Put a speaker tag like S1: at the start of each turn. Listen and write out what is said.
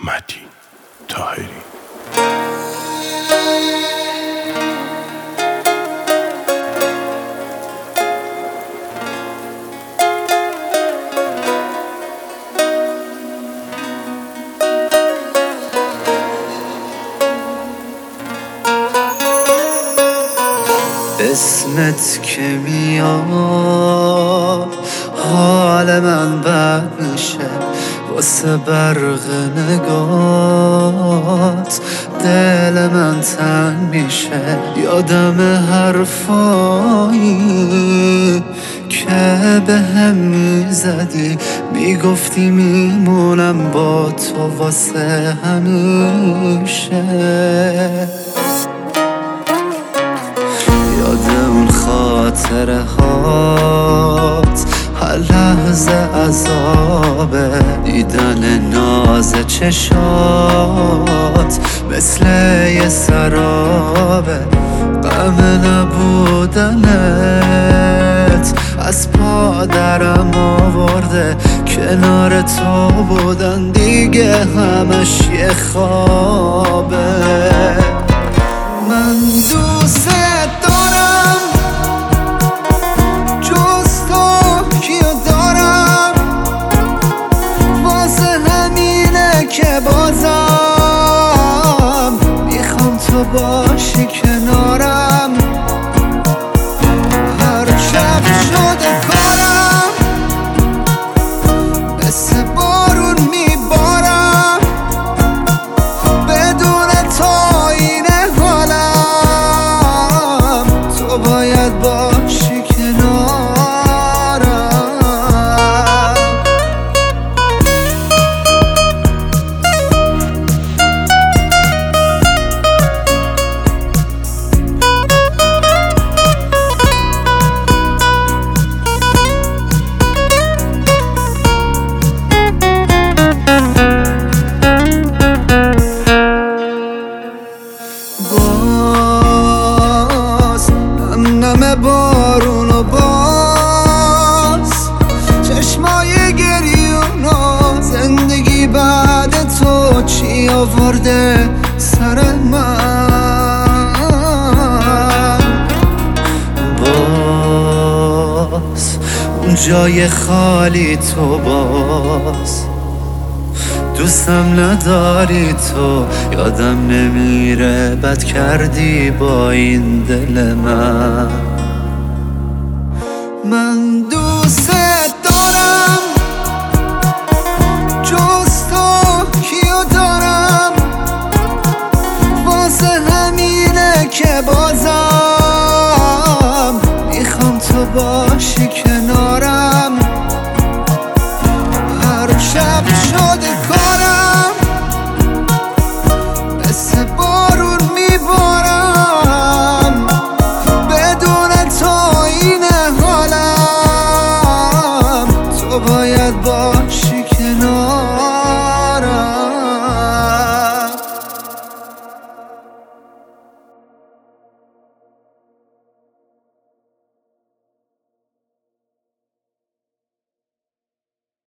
S1: متین طاهری.
S2: اسمت که میاد حال من بد میشه، واسه برق نگات دل من تنگ میشه. یادم حرفایی که به هم میزدی، میگفتی میمونم با تو واسه همیشه. خاطره هات هر لحظه عذابه، دیدن ناز چشات مثل یه سرابه. غم نبودنت از پادرم آورده، کنار تو بودن دیگه همش یه خوابه. من دوست دارم جز تو کیو دارم، واسه همینه که بازم میخوام تو باشی کنارم. هر شب شده کارم مثل بارون میبارم، بدون تو اینه حالم، تو باید باشی کنارم. باز نم بارون و باز چشمای گریونا، زندگی بعد تو چی آورده سر من. باز اون جای خالی تو باز دوستم نداری تو، یادم نمیره بد کردی با این دل من. من دوست دارم جز تو کیو دارم، واسه همینه که بازم میخوام تو باشی